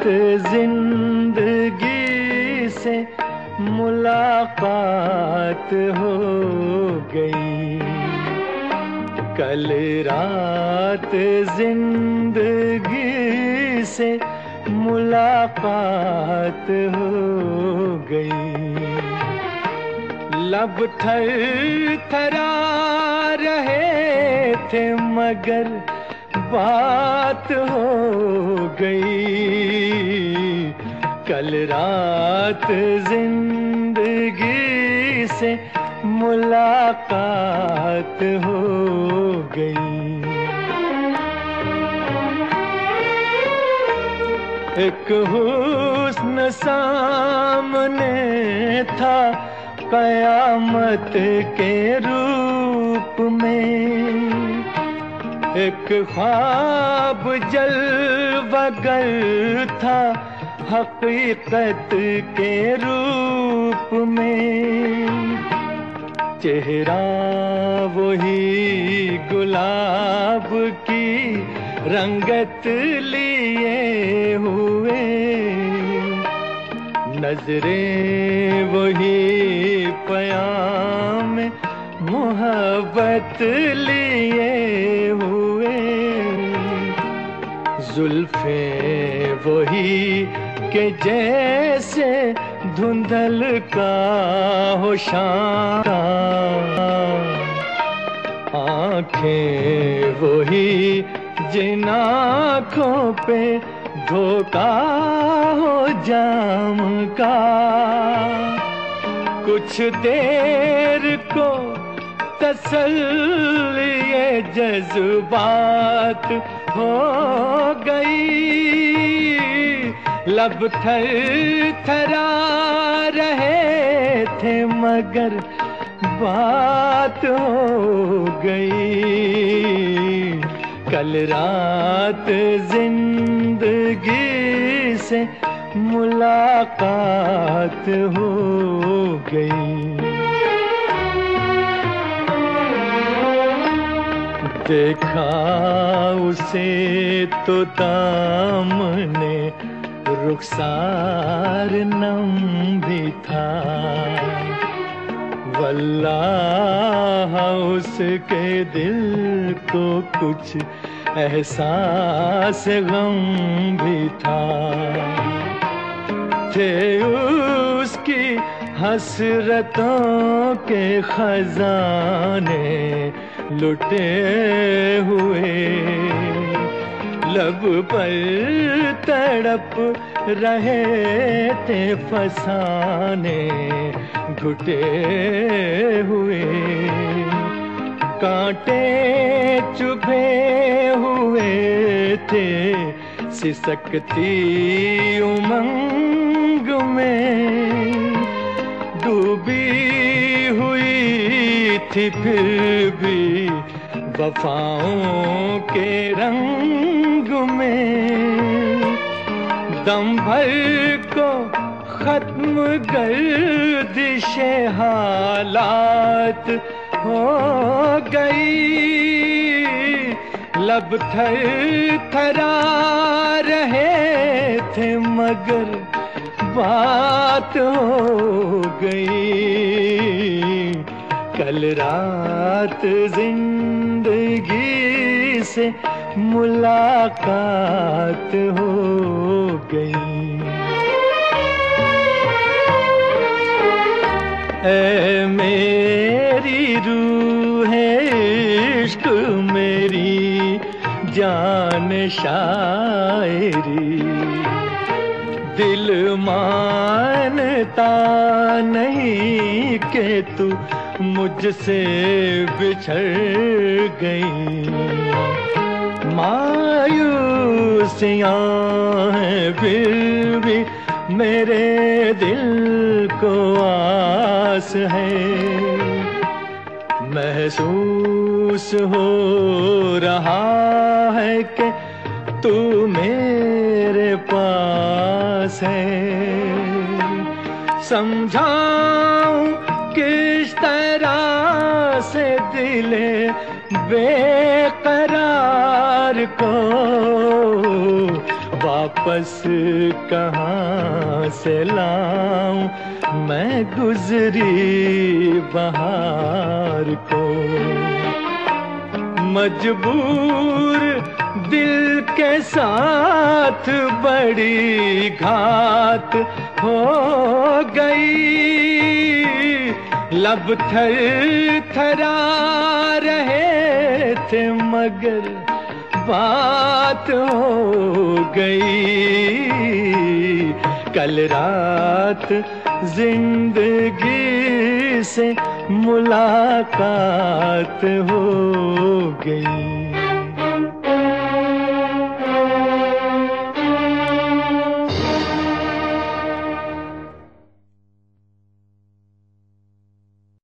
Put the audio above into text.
जिंदगी से मुलाकात हो गई। कल रात जिंदगी से मुलाकात हो गई। लब थर थरा रहे थे मगर बात हो गई। कल रात जिंदगी से मुलाकात हो गई। एक हुस्न सामने था कयामत के रूप में। एक ख्वाब जलवगर था हकीकत के रूप में। चेहरा वही गुलाब की रंगत लिए हुए। नजरें वही पयाम मोहब्बत लिए हुए। जुल्फें वही के जैसे धुंधल का हो शाम। आँखें वही जिन आँखों पे धोखा हो जाम का। कुछ देर को तसल्ली ये जज्बात हो गई। लब थर थरा रहे थे मगर बात हो गई। कल रात जिंदगी से मुलाकात हो गई। देखा उसे तो दामने रुखसार नम भी था। वल्लाह उसके दिल को कुछ एहसास गम भी था। थे उसकी हसरतों के खजाने लुटे हुए। लब पर तड़प रहे थे फसाने घुटे हुए। कांटे चुभे हुए थे सिसकती उमंग में। डूबी हुई थी फिर भी वफाओं के रंग में। दम भर को खत्म गर्दिशे हालात हो गई। लब थर थरा रहे थे मगर बात हो गई। कल रात जिंदगी से मुलाकात हो गई। ऐ मेरी रूह इश्क मेरी जान शायरी। दिल मानता नहीं कि तू मुझसे बिछड़ गई। मायूसियाँ हैं फिर भी मेरे दिल को आस है। महसूस हो रहा है कि तू मेरे पास है। समझाऊं किस तरह से दिले बेकरार को वापस वापस कहाँ से लाऊं मैं गुजरी बहार को। मजबूर दिल के साथ बड़ी घात हो गई, लब थर थरा रहे थे मगर बात हो गई। कल रात जिंदगी से मुलाकात हो गई।